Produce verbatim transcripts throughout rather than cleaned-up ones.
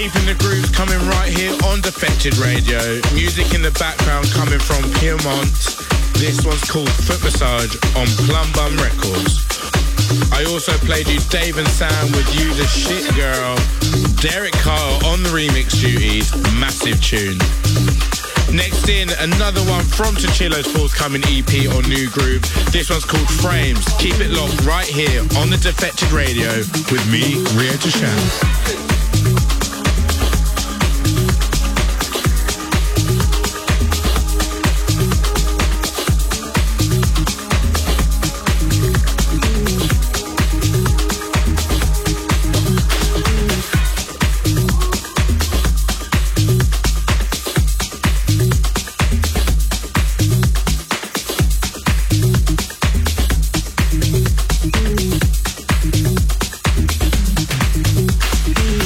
Keeping the grooves coming right here on Defected Radio. Music in the background coming from Piedmont. This one's called Foot Massage on Plum Bum Records. I also played you Dave and Sam with You the Shit Girl. Derek Kyle on the remix duties. Massive tune. Next in, another one from Tochillo's forthcoming E P on New Groove. This one's called Frames. Keep it locked right here on the Defected Radio with me, Rio Tashan. We'll be right back.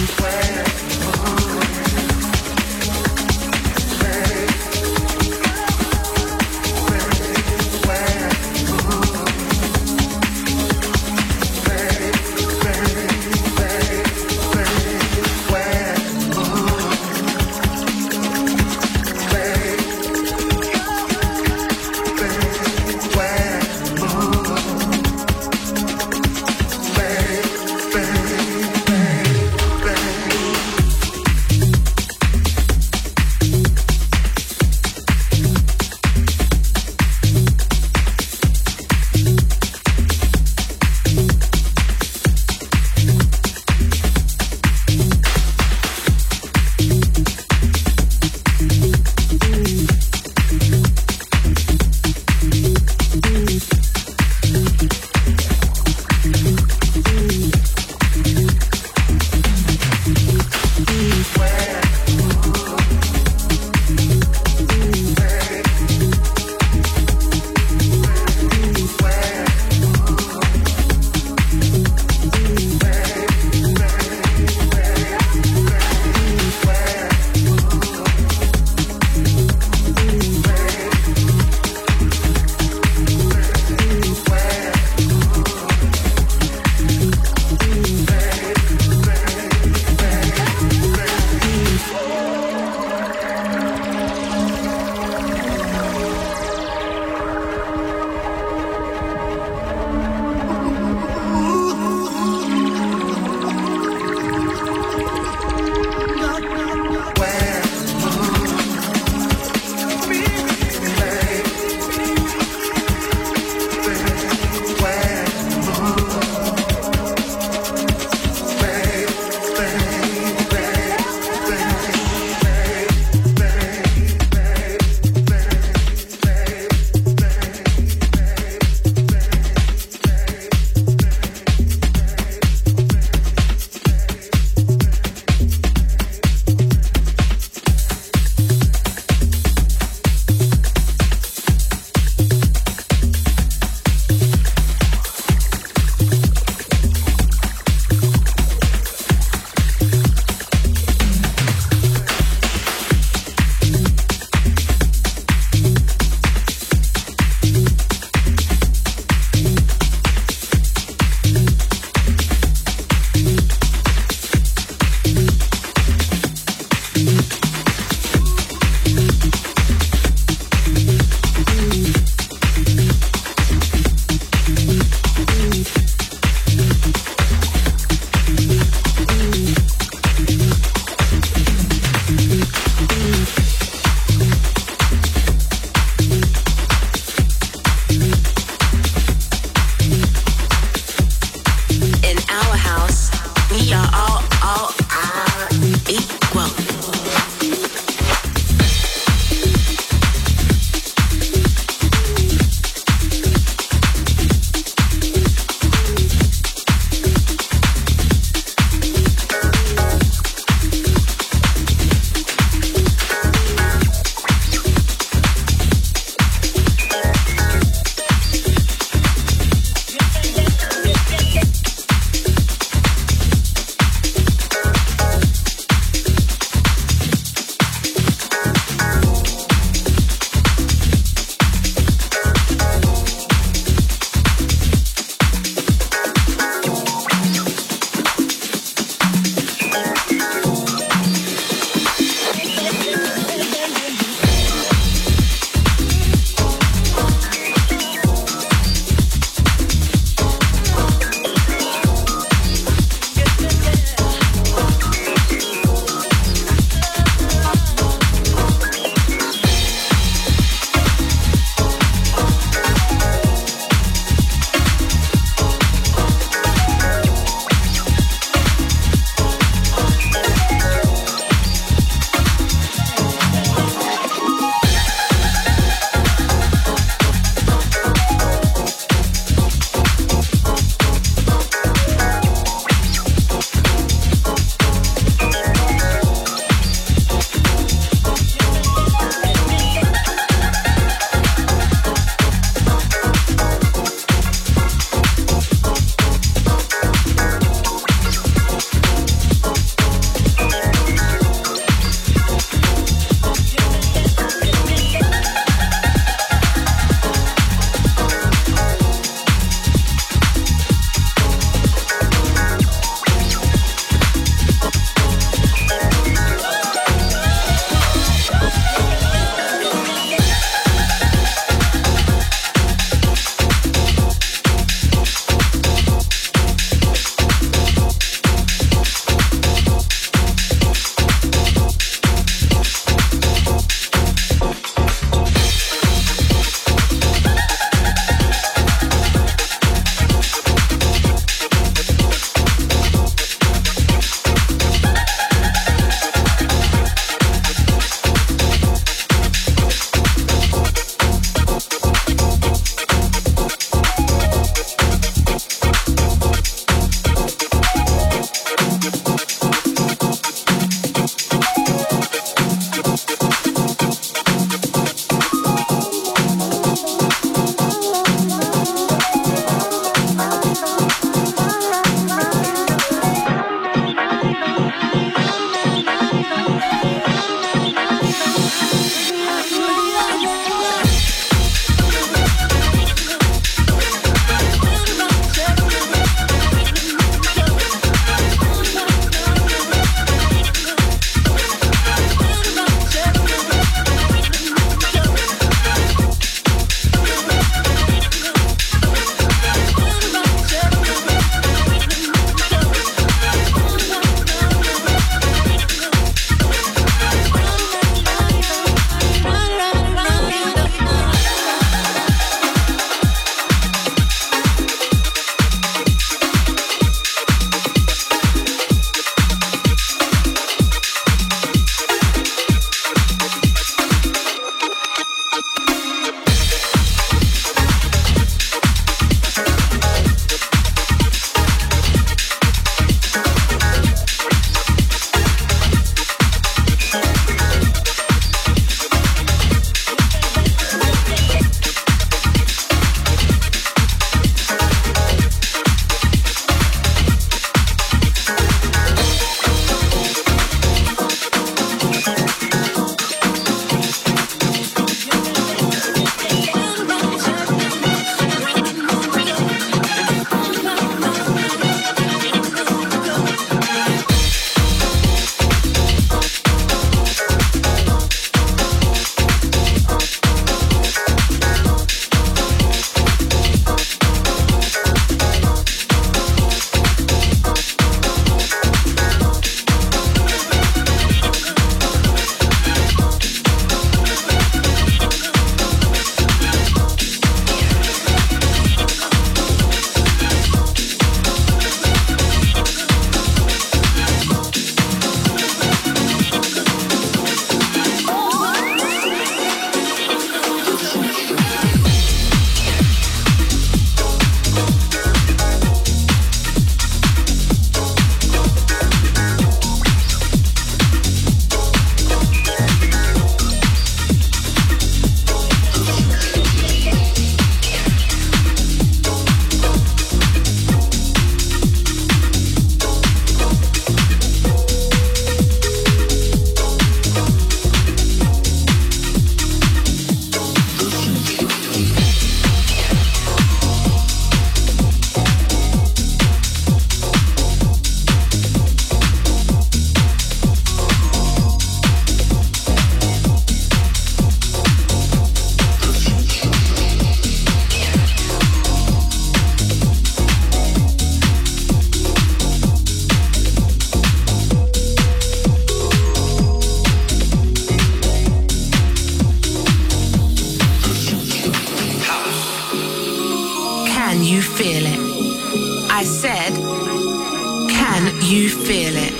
you feel it.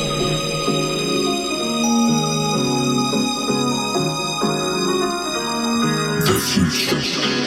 The future.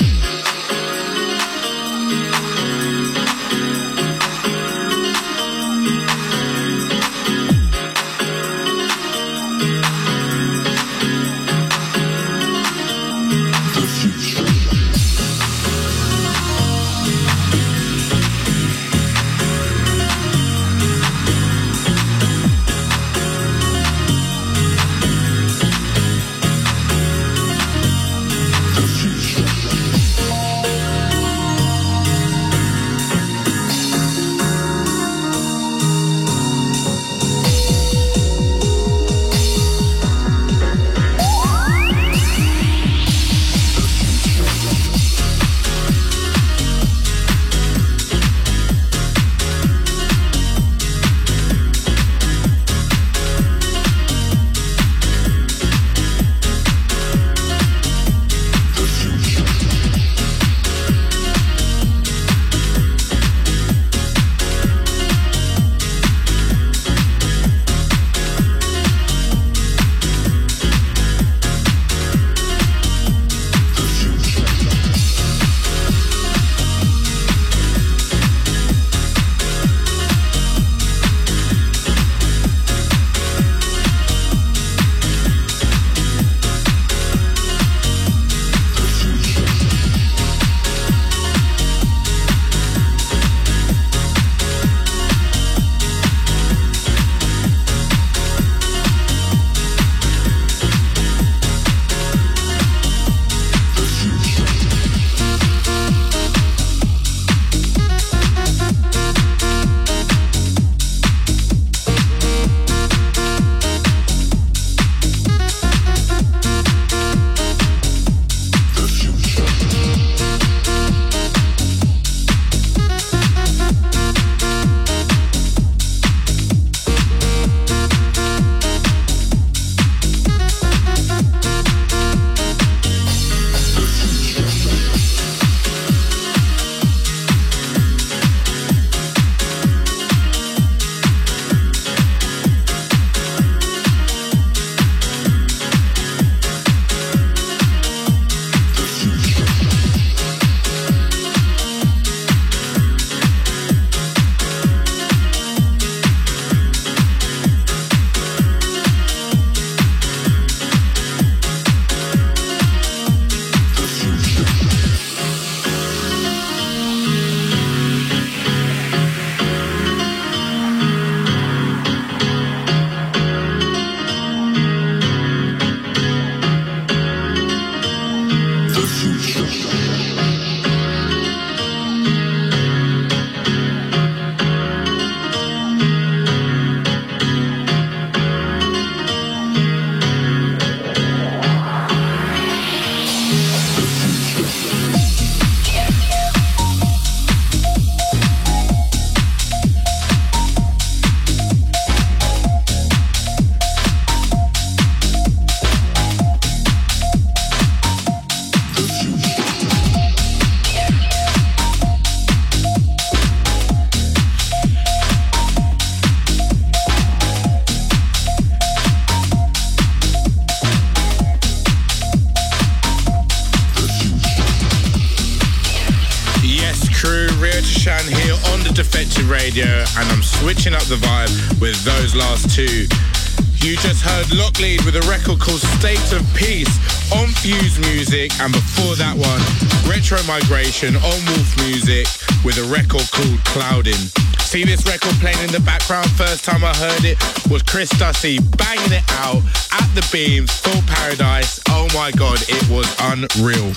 Radio, and I'm switching up the vibe with those last two. You just heard Locklead with a record called State of Peace on Fuse Music, and before that one, Retro Migration on Wolf Music with a record called Clouding. See this record playing in the background? First time I heard it was Chris Dussy banging it out at the Beams, Full Paradise. Oh my god, it was unreal.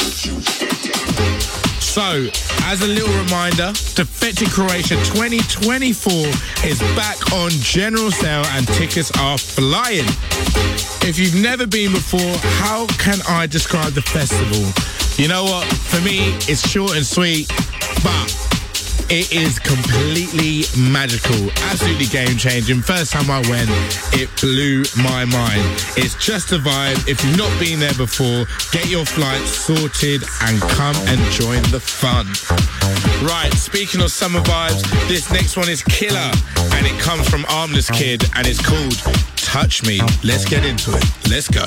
So, as a little reminder, Defected Croatia twenty twenty-four is back on general sale and tickets are flying. If you've never been before, how can I describe the festival? You know what? For me, it's short and sweet, but It is completely magical, absolutely game-changing. First time I went, it blew my mind. It's just a vibe. If you've not been there before, get your flights sorted and come and join the fun. Right, speaking of summer vibes, this next one is killer, and it comes from Armless Kid, and it's called Touch Me. Let's get into it. Let's go.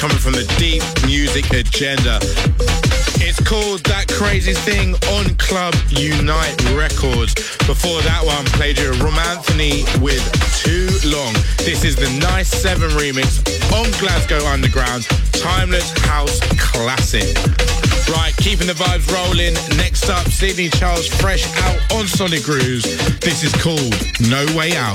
coming from the Deep Music Agenda. It's called That Crazy Thing on Club Unite Records. Before that one, played you Romanthony with Too Long. This is the Nice seven remix on Glasgow Underground, timeless house classic. Right, keeping the vibes rolling. Next up, Sydney Charles fresh out on Sonic Grooves. This is called No Way Out.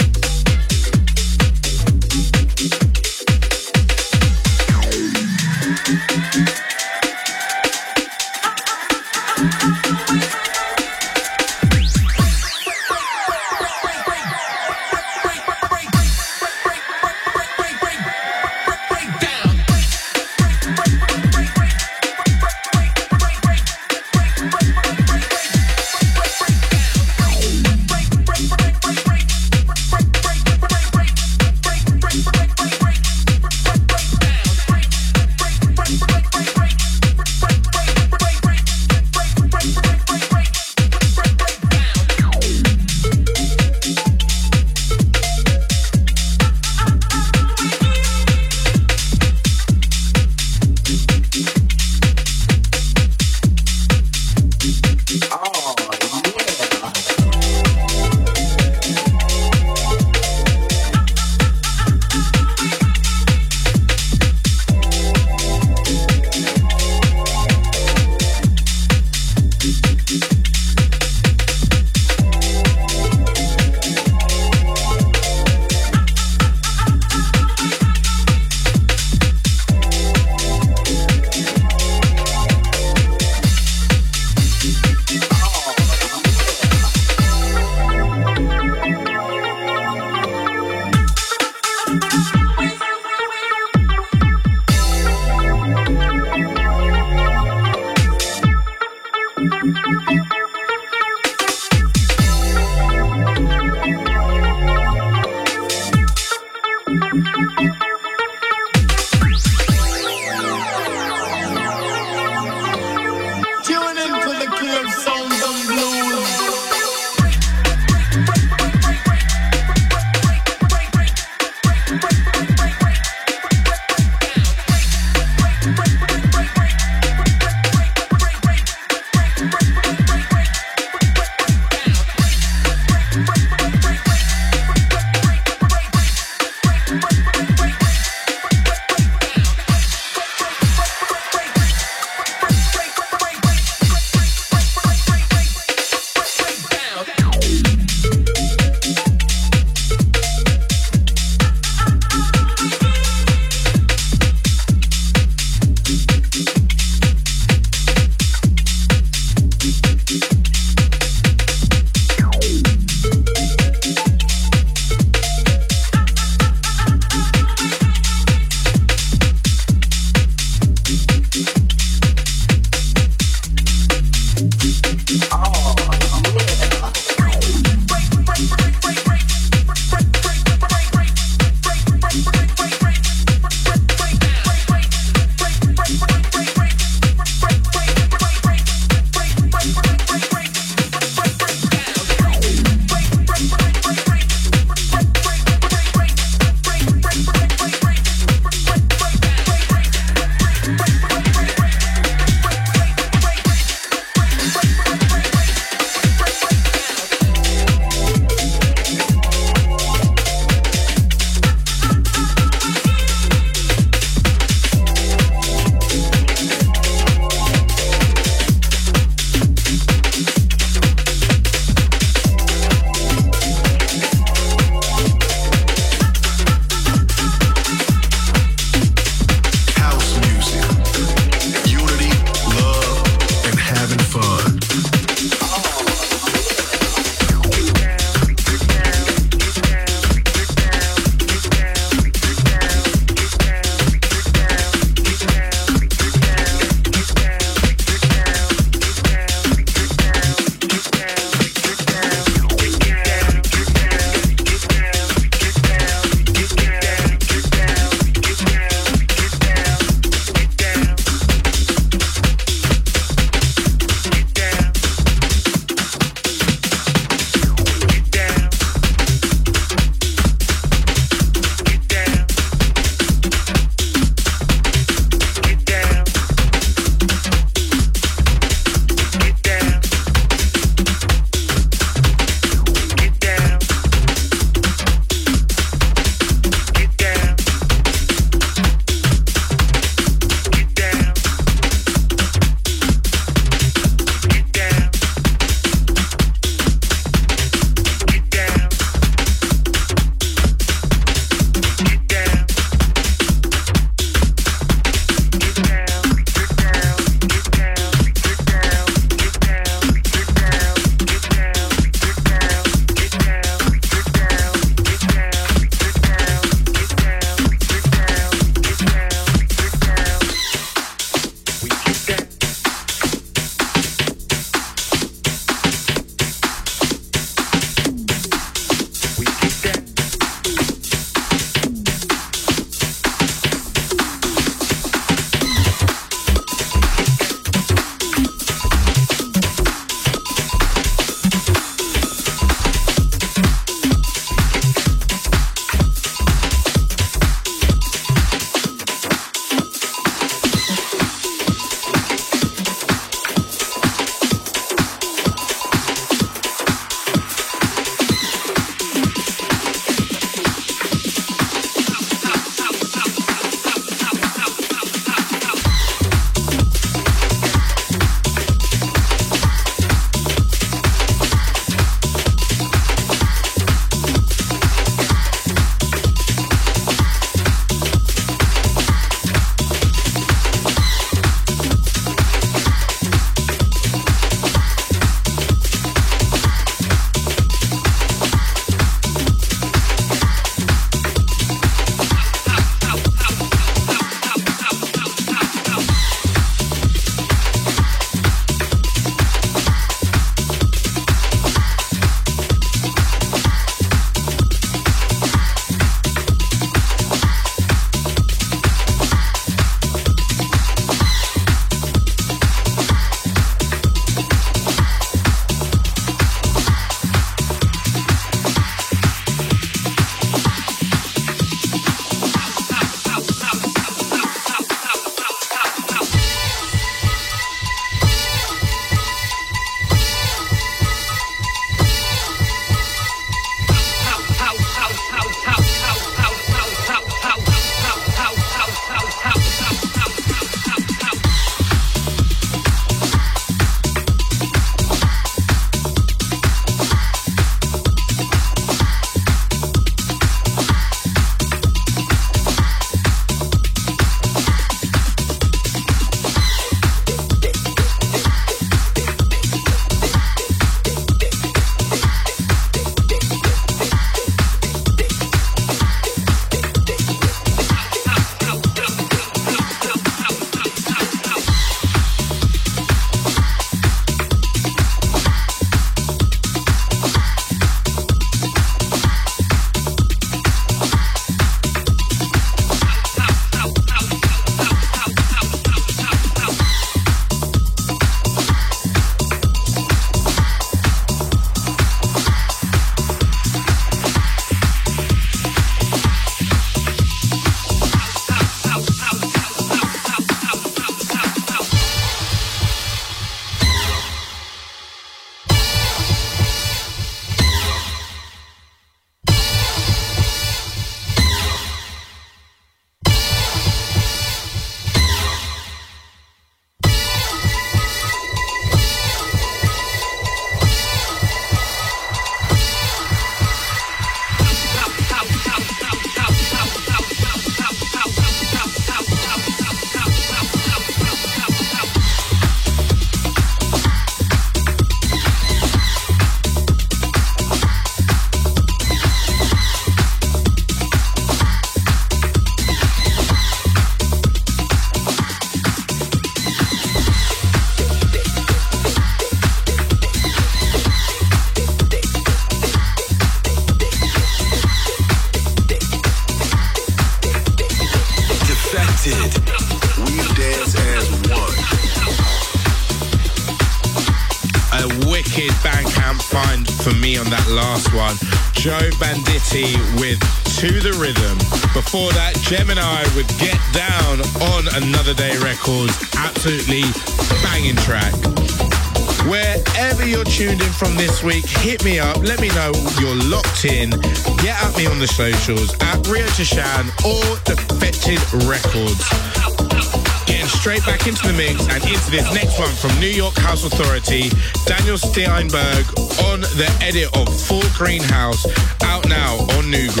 find for me on that last one. Joe Banditti with To The Rhythm. Before that, Gemini with Get Down on Another Day Records. Absolutely banging track. Wherever you're tuned in from this week, hit me up. Let me know you're locked in. Get at me on the socials at Rio Tashan or Defected Records. Getting straight back into the mix and into this next one from New York House Authority, Daniel Steinberg on the edit of Full Greenhouse, out now on New Groove.